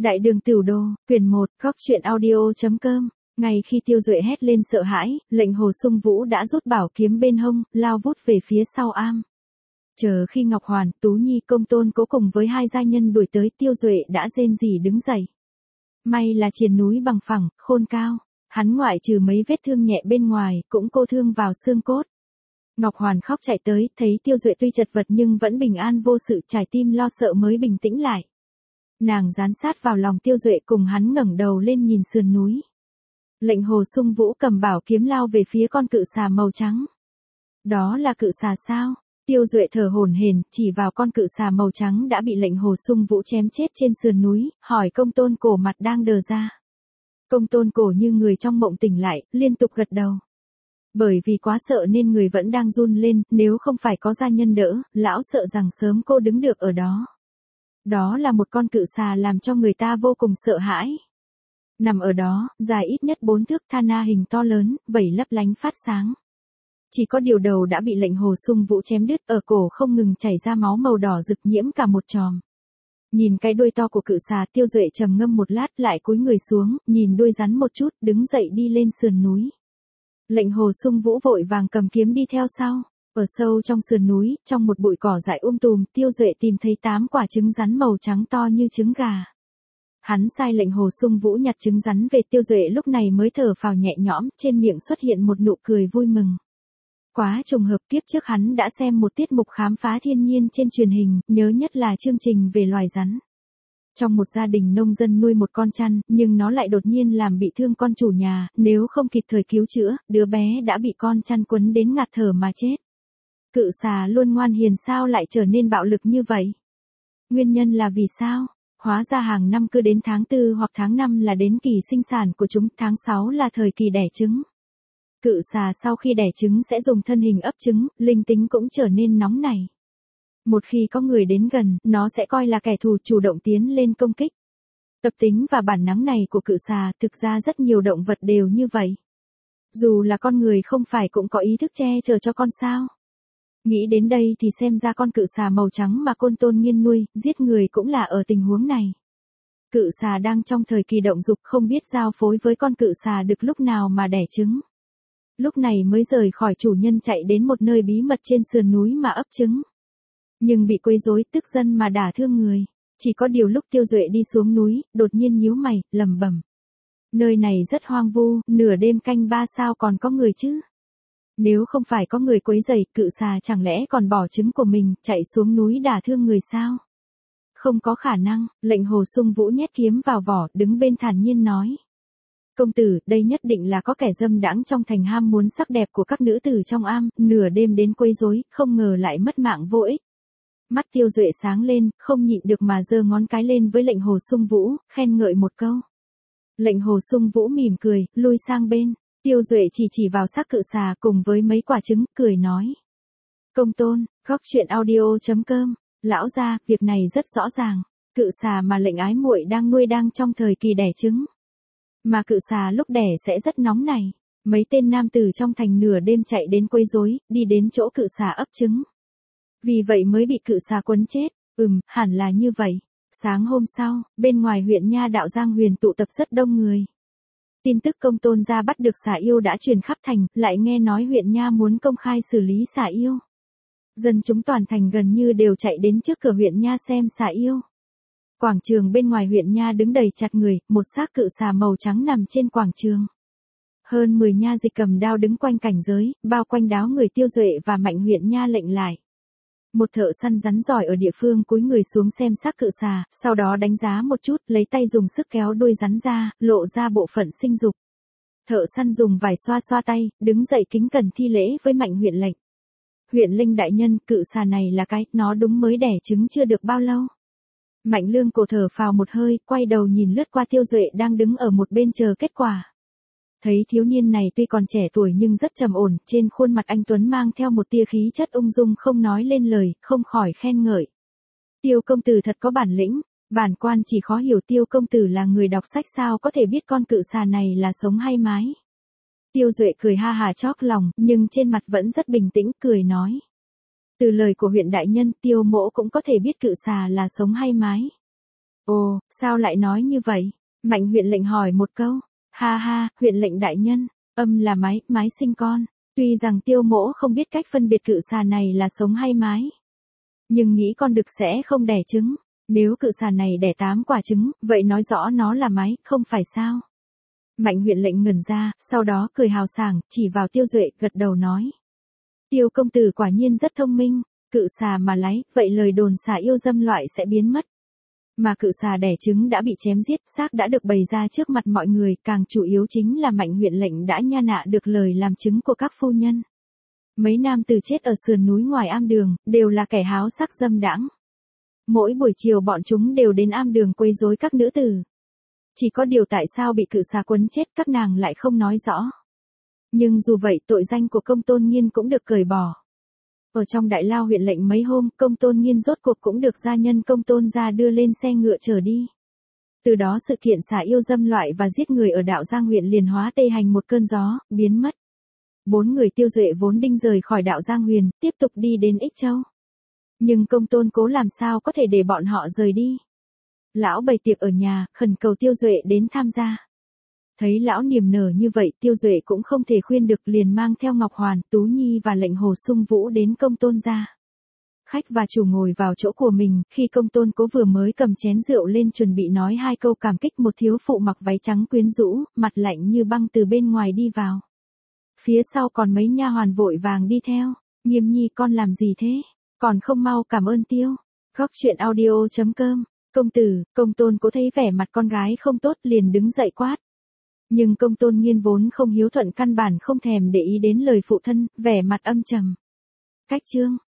Đại đường Tửu Đô, quyển 1, góc truyện audio.com. Ngay khi Tiêu Duệ hét lên sợ hãi, lệnh Hồ Sung Vũ đã rút bảo kiếm bên hông, lao vút về phía sau am. Chờ khi Ngọc Hoàn, Tú Nhi, Công Tôn Cố cùng với hai gia nhân đuổi tới, Tiêu Duệ đã rên rỉ đứng dậy. May là triền núi bằng phẳng, khôn cao, hắn ngoại trừ mấy vết thương nhẹ bên ngoài, cũng cô thương vào xương cốt. Ngọc Hoàn khóc chạy tới, thấy Tiêu Duệ tuy chật vật nhưng vẫn bình an vô sự, trái tim lo sợ mới bình tĩnh lại. Nàng dán sát vào lòng Tiêu Duệ cùng hắn ngẩng đầu lên nhìn sườn núi. Lệnh Hồ Sung Vũ cầm bảo kiếm lao về phía con cự xà màu trắng. Đó là cự xà sao? Tiêu Duệ thở hổn hển, chỉ vào con cự xà màu trắng đã bị lệnh Hồ Sung Vũ chém chết trên sườn núi, hỏi Công Tôn Cổ mặt đang đờ ra. Công Tôn Cổ như người trong mộng tỉnh lại, liên tục gật đầu. Bởi vì quá sợ nên người vẫn đang run lên, nếu không phải có gia nhân đỡ, lão sợ rằng sớm cô đứng được ở đó. Đó là một con cự xà làm cho người ta vô cùng sợ hãi. Nằm ở đó, dài ít nhất 4 thước, tha na hình to lớn, vảy lấp lánh phát sáng. Chỉ có điều đầu đã bị lệnh Hồ Sung Vũ chém đứt, ở cổ không ngừng chảy ra máu màu đỏ rực nhiễm cả một chòm. Nhìn cái đuôi to của cự xà, Tiêu Duệ trầm ngâm một lát lại cúi người xuống, nhìn đuôi rắn một chút, đứng dậy đi lên sườn núi. Lệnh Hồ Sung Vũ vội vàng cầm kiếm đi theo sau. Ở sâu trong sườn núi, trong một bụi cỏ dại tùm, Tiêu Duệ tìm thấy 8 quả trứng rắn màu trắng to như trứng gà. Hắn sai lệnh Hồ Sung Vũ nhặt trứng rắn về, Tiêu Duệ lúc này mới thở phào nhẹ nhõm, trên miệng xuất hiện một nụ cười vui mừng. Quá trùng hợp, kiếp trước hắn đã xem một tiết mục khám phá thiên nhiên trên truyền hình, nhớ nhất là chương trình về loài rắn. Trong một gia đình nông dân nuôi một con chăn, nhưng nó lại đột nhiên làm bị thương con chủ nhà, nếu không kịp thời cứu chữa, đứa bé đã bị con chăn quấn đến ngạt thở mà chết. Cự xà luôn ngoan hiền sao lại trở nên bạo lực như vậy? Nguyên nhân là vì sao? Hóa ra hàng năm cứ đến tháng 4 hoặc tháng 5 là đến kỳ sinh sản của chúng, tháng 6 là thời kỳ đẻ trứng. Cự xà sau khi đẻ trứng sẽ dùng thân hình ấp trứng, linh tính cũng trở nên nóng nảy. Một khi có người đến gần, nó sẽ coi là kẻ thù, chủ động tiến lên công kích. Tập tính và bản năng này của cự xà, thực ra rất nhiều động vật đều như vậy. Dù là con người không phải cũng có ý thức che chở cho con sao. Nghĩ đến đây thì xem ra con cự xà màu trắng mà Côn Tôn Nghiên nuôi, giết người cũng là ở tình huống này. Cự xà đang trong thời kỳ động dục, không biết giao phối với con cự xà được lúc nào mà đẻ trứng. Lúc này mới rời khỏi chủ nhân chạy đến một nơi bí mật trên sườn núi mà ấp trứng. Nhưng bị quấy rối, tức giận mà đả thương người. Chỉ có điều lúc Tiêu Duệ đi xuống núi, đột nhiên nhíu mày, lẩm bẩm. Nơi này rất hoang vu, nửa đêm canh 3 sao còn có người chứ? Nếu không phải có người quấy rầy, cự xà chẳng lẽ còn bỏ trứng của mình, chạy xuống núi đả thương người sao? Không có khả năng, lệnh Hồ Sung Vũ nhét kiếm vào vỏ, đứng bên thản nhiên nói. Công tử, đây nhất định là có kẻ dâm đãng trong thành ham muốn sắc đẹp của các nữ tử trong am, nửa đêm đến quấy rối, không ngờ lại mất mạng vô ích. Mắt Tiêu Duệ sáng lên, không nhịn được mà giơ ngón cái lên với lệnh Hồ Sung Vũ, khen ngợi một câu. Lệnh Hồ Sung Vũ mỉm cười, lui sang bên. Tiêu Duệ chỉ vào xác cự xà cùng với mấy quả trứng, cười nói. Công Tôn, góc truyện audio.com, lão gia, việc này rất rõ ràng. Cự xà mà lệnh ái muội đang nuôi đang trong thời kỳ đẻ trứng. Mà cự xà lúc đẻ sẽ rất nóng này. Mấy tên nam tử trong thành nửa đêm chạy đến quấy rối, đi đến chỗ cự xà ấp trứng. Vì vậy mới bị cự xà quấn chết. Hẳn là như vậy. Sáng hôm sau, bên ngoài huyện Nha Đạo Giang Huyền tụ tập rất đông người. Tin tức Công Tôn gia bắt được xà yêu đã truyền khắp thành, lại nghe nói huyện Nha muốn công khai xử lý xà yêu. Dân chúng toàn thành gần như đều chạy đến trước cửa huyện Nha xem xà yêu. Quảng trường bên ngoài huyện Nha đứng đầy chặt người, một xác cự xà màu trắng nằm trên quảng trường. Hơn 10 nha dịch cầm đao đứng quanh cảnh giới, bao quanh đáo người Tiêu Duệ và Mạnh huyện Nha lệnh lại. Một thợ săn rắn giỏi ở địa phương cúi người xuống xem xác cự xà, sau đó đánh giá một chút, lấy tay dùng sức kéo đuôi rắn ra, lộ ra bộ phận sinh dục. Thợ săn dùng vải xoa xoa tay, đứng dậy kính cẩn thi lễ với Mạnh huyện lệnh. Huyện Linh đại nhân, cự xà này là cái, nó đúng mới đẻ trứng chưa được bao lâu. Mạnh Lương Cổ thở phào một hơi, quay đầu nhìn lướt qua Tiêu Duệ đang đứng ở một bên chờ kết quả. Thấy thiếu niên này tuy còn trẻ tuổi nhưng rất trầm ổn, trên khuôn mặt anh tuấn mang theo một tia khí chất ung dung không nói lên lời, không khỏi khen ngợi. Tiêu công tử thật có bản lĩnh, bản quan chỉ khó hiểu Tiêu công tử là người đọc sách sao có thể biết con cự xà này là sống hay mái. Tiêu Duệ cười ha hà chóp lòng, nhưng trên mặt vẫn rất bình tĩnh, cười nói. Từ lời của huyện đại nhân, Tiêu mỗ cũng có thể biết cự xà là sống hay mái. Ồ, sao lại nói như vậy? Mạnh huyện lệnh hỏi một câu. Ha ha, huyện lệnh đại nhân, âm là mái, mái sinh con. Tuy rằng Tiêu Mỗ không biết cách phân biệt cự xà này là sống hay mái. Nhưng nghĩ con đực sẽ không đẻ trứng. Nếu cự xà này đẻ 8 quả trứng, vậy nói rõ nó là mái, không phải sao? Mạnh huyện lệnh ngẩn ra, sau đó cười hào sảng, chỉ vào Tiêu Duệ, gật đầu nói. Tiêu công tử quả nhiên rất thông minh, cự xà mà láy, vậy lời đồn xà yêu dâm loại sẽ biến mất. Mà cự xà đẻ trứng đã bị chém giết, xác đã được bày ra trước mặt mọi người, càng chủ yếu chính là Mạnh huyện lệnh đã nha nạ được lời làm chứng của các phu nhân. Mấy nam tử chết ở sườn núi ngoài am đường, đều là kẻ háo sắc dâm đãng. Mỗi buổi chiều bọn chúng đều đến am đường quấy rối các nữ tử. Chỉ có điều tại sao bị cự xà quấn chết các nàng lại không nói rõ. Nhưng dù vậy tội danh của Công Tôn Nghiên cũng được cởi bỏ. Ở trong Đại Lao huyện lệnh mấy hôm, Công Tôn Nghiên rốt cuộc cũng được gia nhân Công Tôn gia đưa lên xe ngựa chở đi. Từ đó sự kiện xà yêu dâm loại và giết người ở Đạo Giang huyện liền hóa tê hành một cơn gió, biến mất. 4 người Tiêu Duệ vốn định rời khỏi Đạo Giang huyền, tiếp tục đi đến Ích Châu. Nhưng Công Tôn Cố làm sao có thể để bọn họ rời đi. Lão bày tiệc ở nhà, khẩn cầu Tiêu Duệ đến tham gia. Thấy lão niềm nở như vậy, Tiêu Duệ cũng không thể khuyên được, liền mang theo Ngọc Hoàn, Tú Nhi và lệnh Hồ Sung Vũ đến Công Tôn gia. Khách và chủ ngồi vào chỗ của mình, khi Công Tôn Cố vừa mới cầm chén rượu lên chuẩn bị nói 2 câu cảm kích, một thiếu phụ mặc váy trắng quyến rũ, mặt lạnh như băng từ bên ngoài đi vào. Phía sau còn mấy nha hoàn vội vàng đi theo. Nghiêm Nhi, con làm gì thế? Còn không mau cảm ơn Tiêu. Góc truyện audio.com. Công tử, Công Tôn Cố thấy vẻ mặt con gái không tốt liền đứng dậy quát. Nhưng Công Tôn Nghiên vốn không hiếu thuận, căn bản không thèm để ý đến lời phụ thân, vẻ mặt âm trầm. Cách chương.